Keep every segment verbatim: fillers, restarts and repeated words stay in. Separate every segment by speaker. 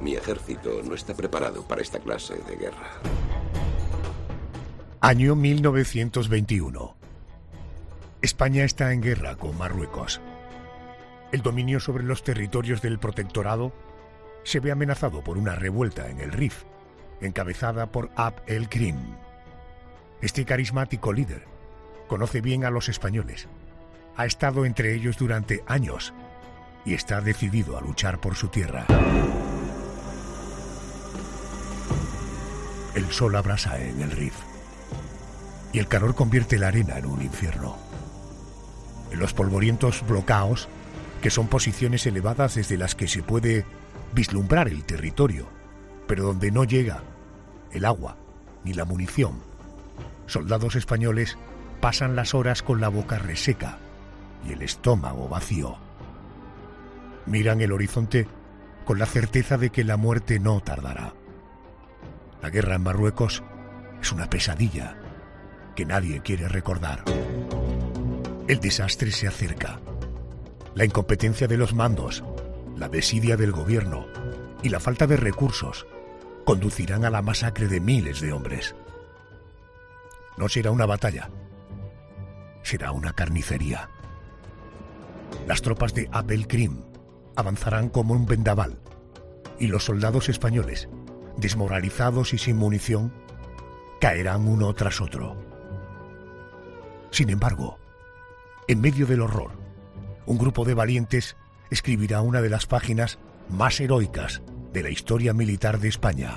Speaker 1: Mi ejército no está preparado para esta clase de guerra.
Speaker 2: Año mil novecientos veintiuno. España está en guerra con Marruecos. El dominio sobre los territorios del protectorado se ve amenazado por una revuelta en el Rif, encabezada por Abd el-Krim. Este carismático líder conoce bien a los españoles, ha estado entre ellos durante años y está decidido a luchar por su tierra. El sol abrasa en el Rif y el calor convierte la arena en un infierno. En los polvorientos blocaos, que son posiciones elevadas desde las que se puede vislumbrar el territorio, pero donde no llega el agua ni la munición, soldados españoles pasan las horas con la boca reseca y el estómago vacío. Miran el horizonte con la certeza de que la muerte no tardará. La guerra en Marruecos es una pesadilla que nadie quiere recordar. El desastre se acerca. La incompetencia de los mandos, la desidia del gobierno y la falta de recursos conducirán a la masacre de miles de hombres. No será una batalla, será una carnicería. Las tropas de Abd el-Krim avanzarán como un vendaval y los soldados españoles, desmoralizados y sin munición, caerán uno tras otro. Sin embargo, en medio del horror, un grupo de valientes escribirá una de las páginas más heroicas de la historia militar de España.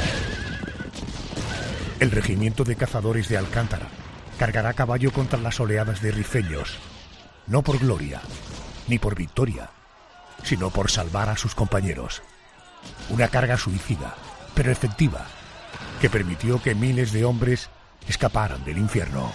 Speaker 2: El regimiento de cazadores de Alcántara cargará a caballo contra las oleadas de rifeños, no por gloria ni por victoria, sino por salvar a sus compañeros. Una carga suicida, pero efectiva, que permitió que miles de hombres escaparan del infierno.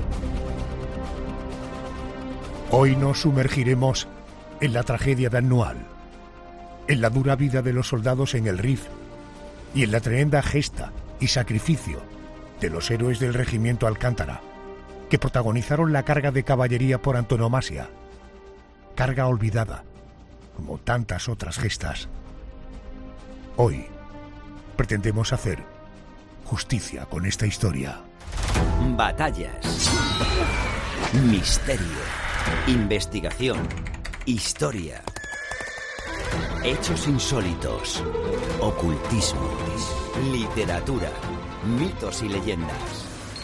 Speaker 2: Hoy nos sumergiremos en la tragedia de Annual, en la dura vida de los soldados en el Rif y en la tremenda gesta y sacrificio de los héroes del regimiento Alcántara, que protagonizaron la carga de caballería por antonomasia, carga olvidada, como tantas otras gestas. Hoy pretendemos hacer justicia con esta historia.
Speaker 3: Batallas, misterio, investigación, historia, hechos insólitos, ocultismo, literatura, mitos y leyendas.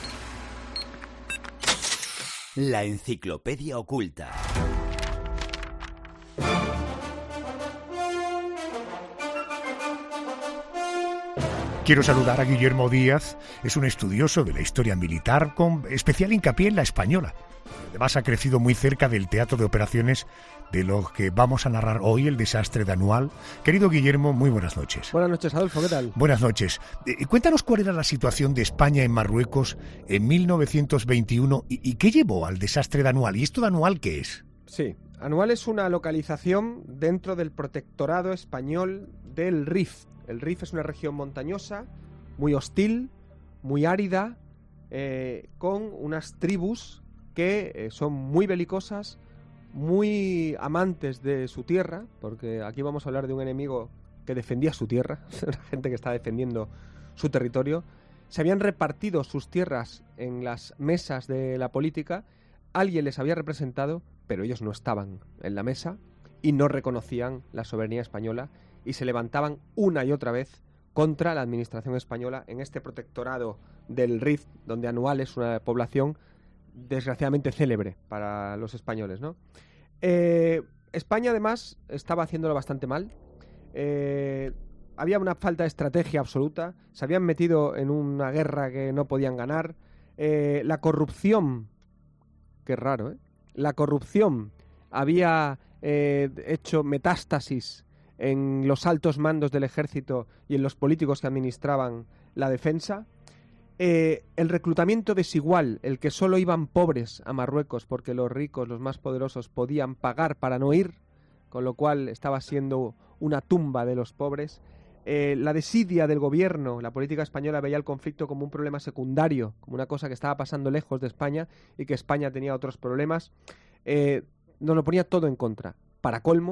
Speaker 3: La enciclopedia oculta.
Speaker 2: Quiero saludar a Guillermo Díaz, es un estudioso de la historia militar con especial hincapié en la española. Además ha crecido muy cerca del teatro de operaciones de lo que vamos a narrar hoy, el desastre de Annual. Querido Guillermo, muy buenas noches.
Speaker 4: Buenas noches, Adolfo, ¿qué tal?
Speaker 2: Buenas noches. Eh, cuéntanos cuál era la situación de España en Marruecos en mil novecientos veintiuno y, y qué llevó al desastre de Annual. ¿Y esto de Annual qué es?
Speaker 4: Sí, Annual es una localización dentro del protectorado español del Rif. El Rif es una región montañosa, muy hostil, muy árida, eh, con unas tribus que eh, son muy belicosas, muy amantes de su tierra, porque aquí vamos a hablar de un enemigo que defendía su tierra, una gente que está defendiendo su territorio. Se habían repartido sus tierras en las mesas de la política, alguien les había representado, pero ellos no estaban en la mesa y no reconocían la soberanía española y se levantaban una y otra vez contra la administración española en este protectorado del Rif, donde Annual es una población desgraciadamente célebre para los españoles, ¿no? Eh, España, además, estaba haciéndolo bastante mal. Eh, había una falta de estrategia absoluta. Se habían metido en una guerra que no podían ganar. Eh, la corrupción... Qué raro, ¿eh? La corrupción había eh, hecho metástasis en los altos mandos del ejército y en los políticos que administraban la defensa. Eh, el reclutamiento desigual, el que solo iban pobres a Marruecos porque los ricos, los más poderosos, podían pagar para no ir, con lo cual estaba siendo una tumba de los pobres. Eh, la desidia del gobierno, la política española veía el conflicto como un problema secundario, como una cosa que estaba pasando lejos de España y que España tenía otros problemas. Eh, nos lo ponía todo en contra. Para colmo,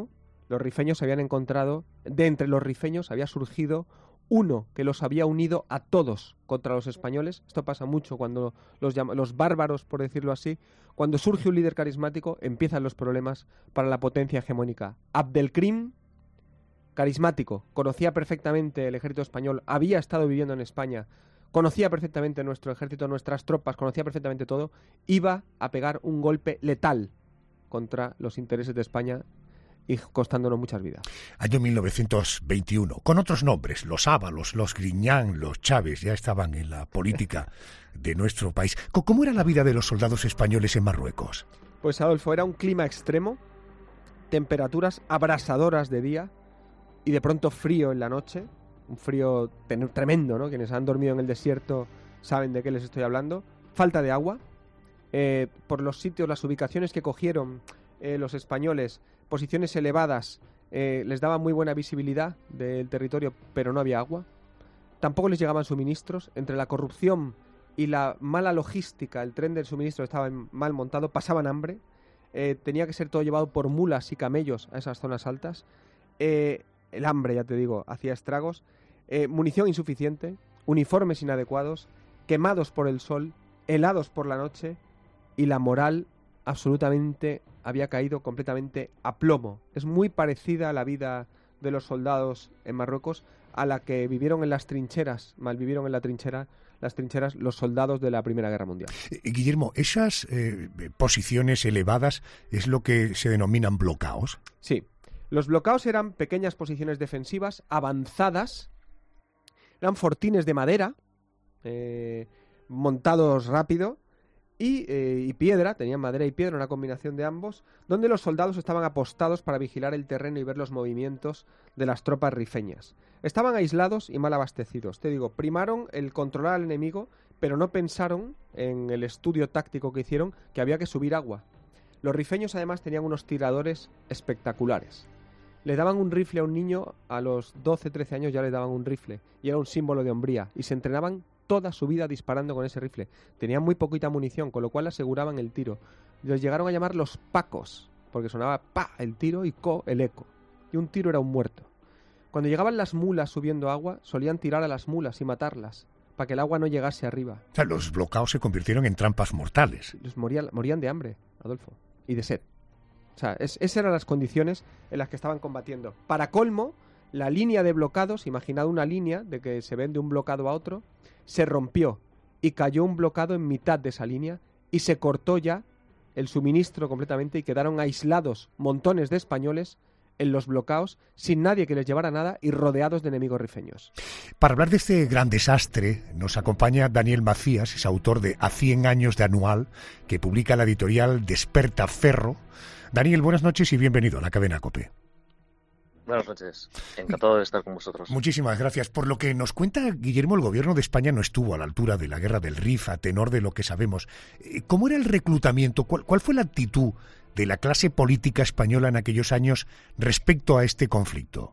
Speaker 4: Los rifeños habían encontrado, de entre los rifeños había surgido uno que los había unido a todos contra los españoles. Esto pasa mucho cuando los, los bárbaros, por decirlo así, cuando surge un líder carismático, empiezan los problemas para la potencia hegemónica. Abdelkrim, carismático, conocía perfectamente el ejército español, había estado viviendo en España, conocía perfectamente nuestro ejército, nuestras tropas, conocía perfectamente todo, iba a pegar un golpe letal contra los intereses de España y costándonos muchas vidas.
Speaker 2: Año mil novecientos veintiuno, con otros nombres, los Ábalos, los Griñán, los Chávez, ya estaban en la política de nuestro país. ¿Cómo era la vida de los soldados españoles en Marruecos?
Speaker 4: Pues, Adolfo, era un clima extremo, temperaturas abrasadoras de día y de pronto frío en la noche, un frío tremendo, ¿no? Quienes han dormido en el desierto saben de qué les estoy hablando. Falta de agua. Eh, por los sitios, las ubicaciones que cogieron eh, los españoles, posiciones elevadas, eh, les daba muy buena visibilidad del territorio, pero no había agua. Tampoco les llegaban suministros. Entre la corrupción y la mala logística, el tren del suministro estaba mal montado, pasaban hambre. Eh, tenía que ser todo llevado por mulas y camellos a esas zonas altas. Eh, el hambre, ya te digo, hacía estragos. Eh, munición insuficiente, uniformes inadecuados, quemados por el sol, helados por la noche, y la moral absolutamente había caído completamente a plomo. Es muy parecida a la vida de los soldados en Marruecos a la que vivieron en las trincheras, malvivieron en la trinchera, las trincheras los soldados de la Primera Guerra Mundial.
Speaker 2: Eh, Guillermo, esas eh, posiciones elevadas es lo que se denominan bloqueos.
Speaker 4: Sí, los bloqueos eran pequeñas posiciones defensivas avanzadas. Eran fortines de madera, eh, montados rápido, y, eh, y piedra, tenían madera y piedra, una combinación de ambos, donde los soldados estaban apostados para vigilar el terreno y ver los movimientos de las tropas rifeñas. Estaban aislados y mal abastecidos. Te digo, primaron el controlar al enemigo, pero no pensaron en el estudio táctico que hicieron que había que subir agua. Los rifeños además tenían unos tiradores espectaculares. Le daban un rifle a un niño, a los doce, trece años ya le daban un rifle, y era un símbolo de hombría, y se entrenaban toda su vida disparando con ese rifle. Tenían muy poquita munición, con lo cual aseguraban el tiro. Los llegaron a llamar los pacos, porque sonaba pa el tiro y co el eco, y un tiro era un muerto. Cuando llegaban las mulas subiendo agua, solían tirar a las mulas y matarlas, para que el agua no llegase arriba.
Speaker 2: O sea, los bloqueos se convirtieron en trampas mortales.
Speaker 4: Los morían, morían de hambre, Adolfo, y de sed. O sea, es, esas eran las condiciones en las que estaban combatiendo. Para colmo, la línea de blocados, imaginad una línea de que se ven de un blocado a otro, se rompió y cayó un blocado en mitad de esa línea y se cortó ya el suministro completamente y quedaron aislados montones de españoles en los bloqueos sin nadie que les llevara nada y rodeados de enemigos rifeños.
Speaker 2: Para hablar de este gran desastre nos acompaña Daniel Macías, es autor de A cien años de Anual, que publica la editorial Desperta Ferro. Daniel, buenas noches y bienvenido a la cadena COPE.
Speaker 5: Buenas noches, encantado de estar con vosotros.
Speaker 2: Muchísimas gracias. Por lo que nos cuenta Guillermo, el gobierno de España no estuvo a la altura de la guerra del Rif, a tenor de lo que sabemos. ¿Cómo era el reclutamiento? ¿Cuál, cuál fue la actitud de la clase política española en aquellos años respecto a este conflicto?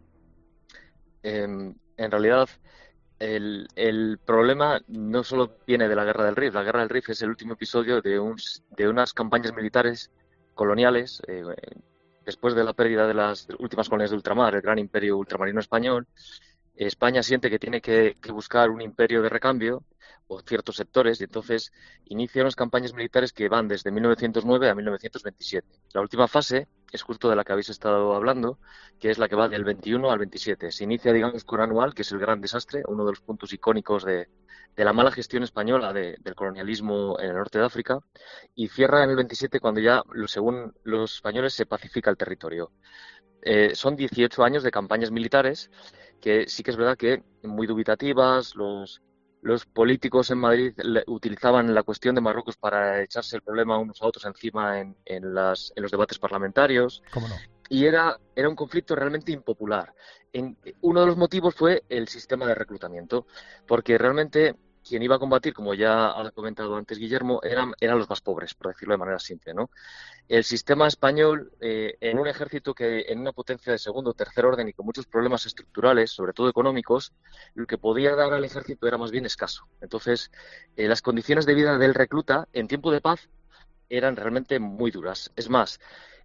Speaker 5: Eh, en realidad, el, el problema no solo viene de la guerra del Rif. La guerra del Rif es el último episodio de, un, de unas campañas militares coloniales. Eh, Después de la pérdida de las últimas colonias de ultramar, el gran imperio ultramarino español, España siente que tiene que, que buscar un imperio de recambio o ciertos sectores y entonces inicia unas campañas militares que van desde mil novecientos nueve a mil novecientos veintisiete. La última fase es justo de la que habéis estado hablando, que es la que va del veintiuno al veintisiete. Se inicia, digamos, con Anual, que es el gran desastre, uno de los puntos icónicos de, de la mala gestión española de, del colonialismo en el norte de África, y cierra en el veintisiete cuando ya, según los españoles, se pacifica el territorio. Eh, son dieciocho años de campañas militares que sí que es verdad que muy dubitativas. Los, los políticos en Madrid le, utilizaban la cuestión de Marruecos para echarse el problema unos a otros encima en, en, las, en los debates parlamentarios.
Speaker 2: ¿Cómo no?
Speaker 5: Y era, era un conflicto realmente impopular. En, uno de los motivos fue el sistema de reclutamiento, porque realmente quien iba a combatir, como ya ha comentado antes Guillermo, eran, eran los más pobres, por decirlo de manera simple, ¿no? El sistema español, eh, en un ejército que en una potencia de segundo o tercer orden y con muchos problemas estructurales, sobre todo económicos, lo que podía dar al ejército era más bien escaso. Entonces, eh, las condiciones de vida del recluta en tiempo de paz eran realmente muy duras. Es más,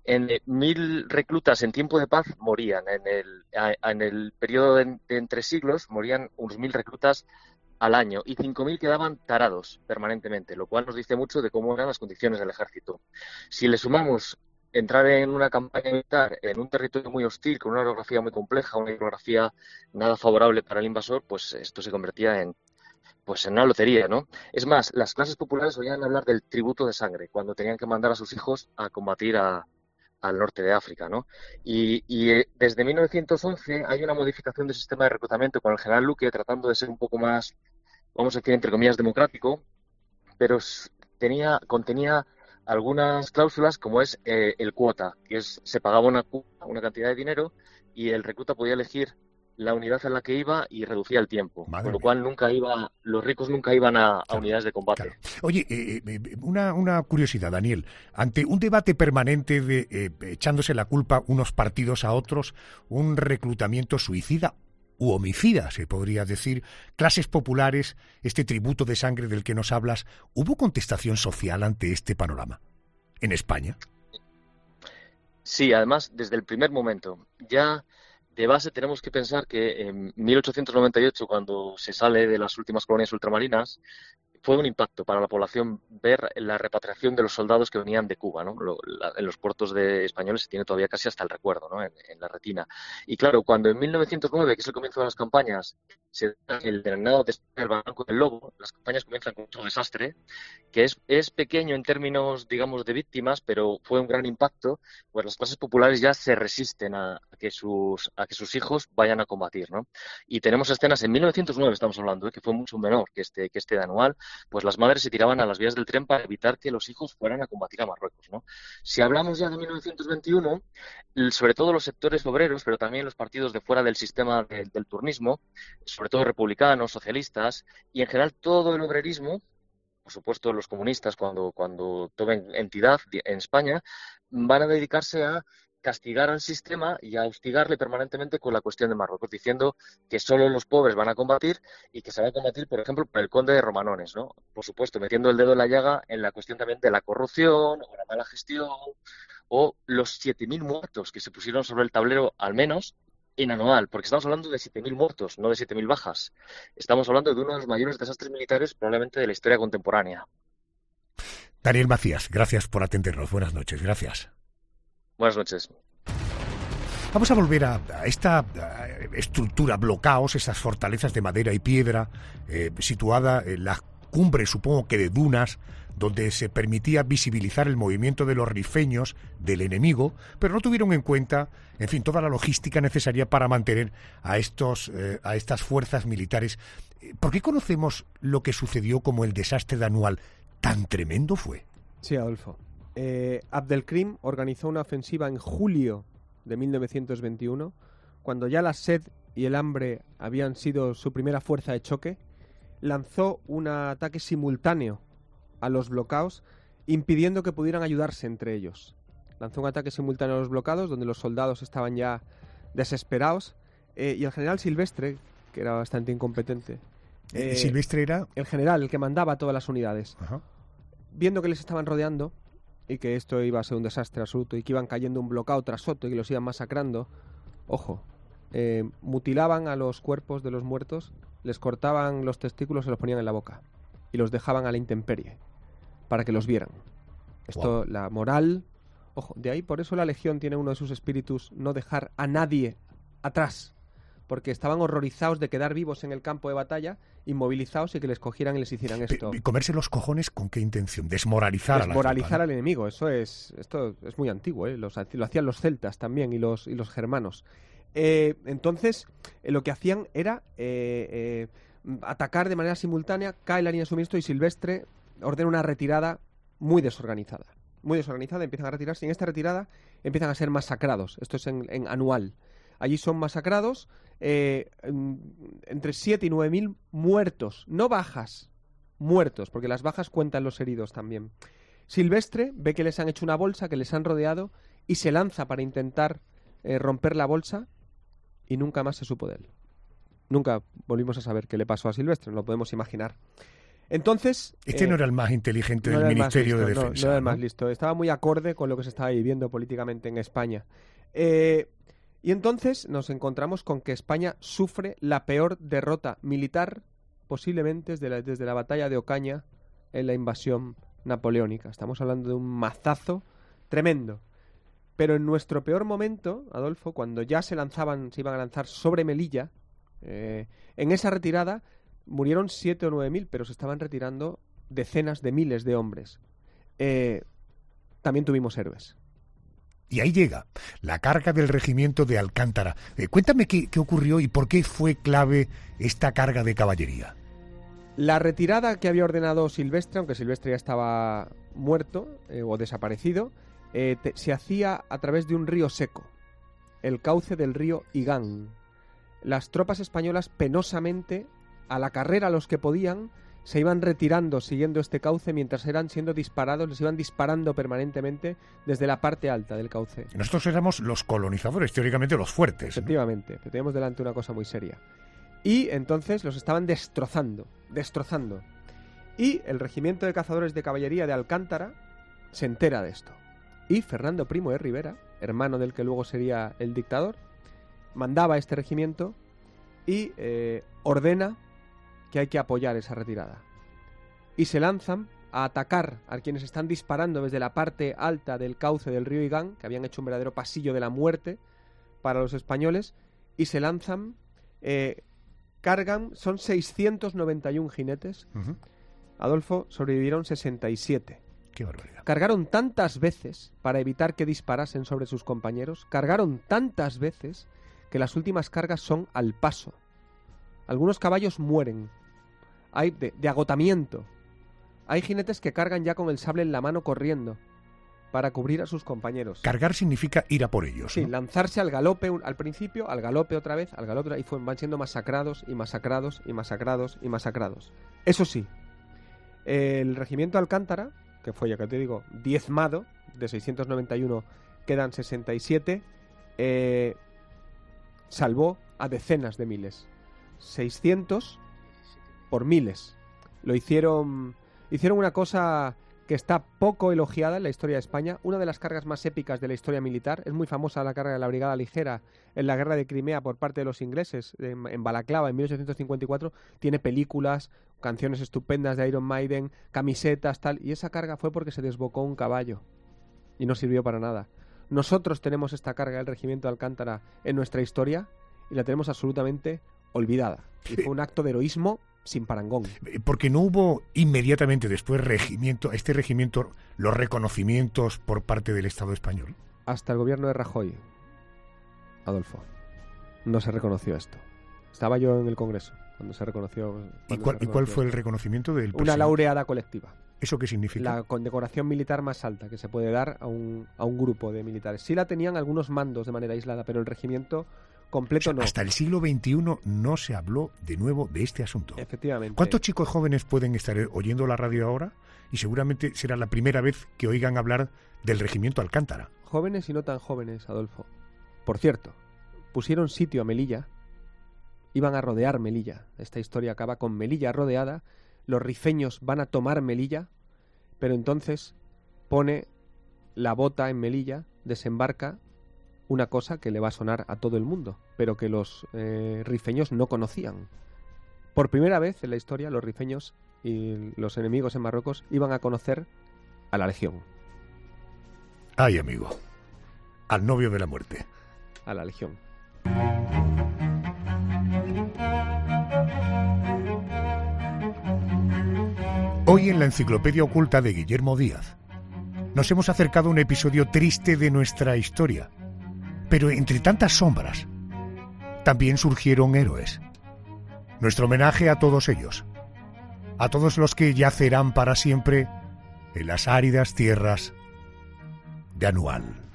Speaker 5: en mil reclutas en tiempo de paz morían. En el, a, en el periodo de, de entre siglos morían unos mil reclutas al año y cinco mil quedaban tarados permanentemente, lo cual nos dice mucho de cómo eran las condiciones del ejército. Si le sumamos entrar en una campaña militar en un territorio muy hostil, con una orografía muy compleja, una hidrografía nada favorable para el invasor, pues esto se convertía en pues en una lotería, ¿no? Es más, las clases populares oían hablar del tributo de sangre cuando tenían que mandar a sus hijos a combatir a, al norte de África, ¿no? Y, y desde mil novecientos once hay una modificación del sistema de reclutamiento con el general Luque, tratando de ser un poco más, vamos a decir, entre comillas, democrático, pero tenía, contenía algunas cláusulas como es eh, el cuota, que es se pagaba una, una cantidad de dinero y el recluta podía elegir la unidad en la que iba y reducía el tiempo,
Speaker 2: Madre
Speaker 5: con lo
Speaker 2: mía.
Speaker 5: cual nunca iba, los ricos nunca iban a, a
Speaker 2: Claro,
Speaker 5: unidades de combate.
Speaker 2: Claro. Oye, eh, eh, una, una curiosidad, Daniel. Ante un debate permanente de eh, echándose la culpa unos partidos a otros, un reclutamiento suicida u homicida, se podría decir, clases populares, este tributo de sangre del que nos hablas, ¿hubo contestación social ante este panorama en España?
Speaker 5: Sí, además, desde el primer momento, ya de base tenemos que pensar que en mil ochocientos noventa y ocho, cuando se sale de las últimas colonias ultramarinas, fue un impacto para la población ver la repatriación de los soldados que venían de Cuba, ¿no? Lo, la, en los puertos de españoles se tiene todavía casi hasta el recuerdo, ¿no? En, en la retina. Y claro, cuando en mil novecientos nueve, que es el comienzo de las campañas, se da el drenado del Barranco del Lobo, las campañas comienzan con mucho desastre, que es, es pequeño en términos, digamos, de víctimas, pero fue un gran impacto, pues las clases populares ya se resisten a, a que sus a que sus hijos vayan a combatir, ¿no? Y tenemos escenas en mil novecientos nueve, estamos hablando, ¿eh? Que fue mucho menor que este, que este de anual, pues las madres se tiraban a las vías del tren para evitar que los hijos fueran a combatir a Marruecos, ¿no? Si hablamos ya de mil novecientos veintiuno, sobre todo los sectores obreros, pero también los partidos de fuera del sistema de, del turnismo, sobre todo republicanos, socialistas, y en general todo el obrerismo, por supuesto los comunistas cuando, cuando tomen entidad en España, van a dedicarse a castigar al sistema y a hostigarle permanentemente con la cuestión de Marruecos, diciendo que solo los pobres van a combatir y que se va a combatir, por ejemplo, por el conde de Romanones, ¿no? Por supuesto, metiendo el dedo en la llaga en la cuestión también de la corrupción o la mala gestión o los siete mil muertos que se pusieron sobre el tablero, al menos en anual, porque estamos hablando de siete mil muertos, no de siete mil bajas. Estamos hablando de uno de los mayores desastres militares probablemente de la historia contemporánea.
Speaker 2: Daniel Macías, gracias por atendernos. Buenas noches, gracias.
Speaker 5: Buenas noches.
Speaker 2: Vamos a volver a, a esta a estructura, blocaos, esas fortalezas de madera y piedra, eh, situada en la cumbre, supongo que de dunas, donde se permitía visibilizar el movimiento de los rifeños del enemigo, pero no tuvieron en cuenta, en fin, toda la logística necesaria para mantener a estos eh, a estas fuerzas militares. ¿Por qué conocemos lo que sucedió como el desastre de Anual? ¿Tan tremendo fue?
Speaker 4: Sí, Adolfo. Eh, Abdelkrim organizó una ofensiva en julio de mil novecientos veintiuno, cuando ya la sed y el hambre habían sido su primera fuerza de choque. Lanzó un ataque simultáneo a los blocados, impidiendo que pudieran ayudarse entre ellos. Lanzó un ataque simultáneo a los blocados, donde los soldados estaban ya desesperados, eh, y el general Silvestre, que era bastante incompetente.
Speaker 2: Eh, ¿Silvestre era?
Speaker 4: El general, el que mandaba a todas las unidades.
Speaker 2: Ajá.
Speaker 4: Viendo que les estaban rodeando y que esto iba a ser un desastre absoluto y que iban cayendo un bloqueo tras otro y que los iban masacrando, ojo, eh, mutilaban a los cuerpos de los muertos, les cortaban los testículos y se los ponían en la boca y los dejaban a la intemperie para que los vieran. Esto, wow. La moral, ojo, de ahí por eso la Legión tiene uno de sus espíritus, no dejar a nadie atrás, porque estaban horrorizados de quedar vivos en el campo de batalla, inmovilizados y que les cogieran y les hicieran esto.
Speaker 2: ¿Y comerse los cojones con qué intención? Desmoralizar,
Speaker 4: Desmoralizar
Speaker 2: a la
Speaker 4: al enemigo. Eso es, esto es muy antiguo, ¿eh? Los, lo hacían los celtas también y los, y los germanos. Eh, entonces, eh, lo que hacían era eh, eh, atacar de manera simultánea, cae la línea de suministro y Silvestre ordena una retirada muy desorganizada. Muy desorganizada, empiezan a retirarse y en esta retirada empiezan a ser masacrados. Esto es en, en Anual. Allí son masacrados eh, entre siete y nueve mil muertos, no bajas, muertos, porque las bajas cuentan los heridos también. Silvestre ve que les han hecho una bolsa, que les han rodeado y se lanza para intentar eh, romper la bolsa y nunca más se supo de él. Nunca volvimos a saber qué le pasó a Silvestre, no lo podemos imaginar. Entonces...
Speaker 2: Este
Speaker 4: eh,
Speaker 2: no era el más inteligente
Speaker 4: no
Speaker 2: del
Speaker 4: era el más
Speaker 2: Ministerio
Speaker 4: listo,
Speaker 2: de
Speaker 4: no,
Speaker 2: Defensa.
Speaker 4: No, era el
Speaker 2: ¿no?
Speaker 4: más listo. Estaba muy acorde con lo que se estaba viviendo políticamente en España. Eh, y entonces nos encontramos con que España sufre la peor derrota militar posiblemente desde la, desde la batalla de Ocaña en la invasión napoleónica. Estamos hablando de un mazazo tremendo. Pero en nuestro peor momento, Adolfo, cuando ya se lanzaban, se iban a lanzar sobre Melilla, eh, en esa retirada murieron siete o nueve mil, pero se estaban retirando decenas de miles de hombres. Eh, también tuvimos héroes.
Speaker 2: Y ahí llega la carga del regimiento de Alcántara. Eh, cuéntame qué, qué ocurrió y por qué fue clave esta carga de caballería.
Speaker 4: La retirada que había ordenado Silvestre, aunque Silvestre ya estaba muerto eh, o desaparecido, eh, te, se hacía a través de un río seco, el cauce del río Igán. Las tropas españolas penosamente, a la carrera los que podían, se iban retirando siguiendo este cauce mientras eran siendo disparados, les iban disparando permanentemente desde la parte alta del cauce.
Speaker 2: Nosotros éramos los colonizadores, teóricamente los fuertes, ¿no?
Speaker 4: Efectivamente, que teníamos delante una cosa muy seria. Y entonces los estaban destrozando, destrozando. Y el regimiento de cazadores de caballería de Alcántara se entera de esto. Y Fernando Primo de Rivera, hermano del que luego sería el dictador, mandaba a este regimiento y eh, ordena que hay que apoyar esa retirada. Y se lanzan a atacar a quienes están disparando desde la parte alta del cauce del río Igán, que habían hecho un verdadero pasillo de la muerte para los españoles, y se lanzan, eh, cargan, son seiscientos noventa y uno jinetes. Uh-huh. Adolfo, sobrevivieron sesenta y siete.
Speaker 2: Qué barbaridad.
Speaker 4: Cargaron tantas veces para evitar que disparasen sobre sus compañeros, cargaron tantas veces que las últimas cargas son al paso. Algunos caballos mueren, hay de, de agotamiento. Hay jinetes que cargan ya con el sable en la mano corriendo para cubrir a sus compañeros.
Speaker 2: Cargar significa ir a por ellos,
Speaker 4: Sí,
Speaker 2: ¿no?
Speaker 4: lanzarse al galope un, al principio, al galope otra vez, al galope, y fue, van siendo masacrados y masacrados y masacrados y masacrados. Eso sí, el regimiento Alcántara, que fue, ya que te digo, diezmado, de seiscientos noventa y uno quedan sesenta y siete, eh, salvó a decenas de miles. seiscientos por miles. Lo hicieron, hicieron una cosa que está poco elogiada en la historia de España, una de las cargas más épicas de la historia militar. Es muy famosa la carga de la Brigada Ligera en la Guerra de Crimea por parte de los ingleses, en, en Balaclava, en mil ochocientos cincuenta y cuatro. Tiene películas, canciones estupendas de Iron Maiden, camisetas, tal. Y esa carga fue porque se desbocó un caballo y no sirvió para nada. Nosotros tenemos esta carga del regimiento de Alcántara en nuestra historia y la tenemos absolutamente olvidada. Y fue un acto de heroísmo sin parangón.
Speaker 2: Porque no hubo inmediatamente después regimiento, a este regimiento los reconocimientos por parte del Estado español.
Speaker 4: Hasta el gobierno de Rajoy, Adolfo, no se reconoció esto. Estaba yo en el Congreso cuando se reconoció. Cuando
Speaker 2: ¿Y, cuál,
Speaker 4: se reconoció
Speaker 2: ¿Y cuál fue el
Speaker 4: esto.
Speaker 2: reconocimiento del presidente?
Speaker 4: Una laureada colectiva.
Speaker 2: ¿Eso qué significa?
Speaker 4: La condecoración militar más alta que se puede dar a un, a un grupo de militares. Sí la tenían algunos mandos de manera aislada, pero el regimiento completo
Speaker 2: O sea,
Speaker 4: no.
Speaker 2: Hasta el siglo veintiuno no se habló de nuevo de este asunto.
Speaker 4: Efectivamente.
Speaker 2: ¿Cuántos chicos jóvenes pueden estar oyendo la radio ahora? Y seguramente será la primera vez que oigan hablar del regimiento Alcántara.
Speaker 4: Jóvenes y no tan jóvenes, Adolfo. Por cierto, pusieron sitio a Melilla, iban a rodear Melilla. Esta historia acaba con Melilla rodeada, los rifeños van a tomar Melilla, pero entonces pone la bota en Melilla, desembarca una cosa que le va a sonar a todo el mundo, pero que los eh, rifeños no conocían. Por primera vez en la historia, los rifeños y los enemigos en Marruecos iban a conocer a la Legión.
Speaker 2: Ay, amigo, al novio de la muerte.
Speaker 4: A la Legión.
Speaker 2: Hoy en la Enciclopedia Oculta de Guillermo Díaz nos hemos acercado a un episodio triste de nuestra historia. Pero entre tantas sombras, también surgieron héroes. Nuestro homenaje a todos ellos, a todos los que yacerán para siempre en las áridas tierras de Anual.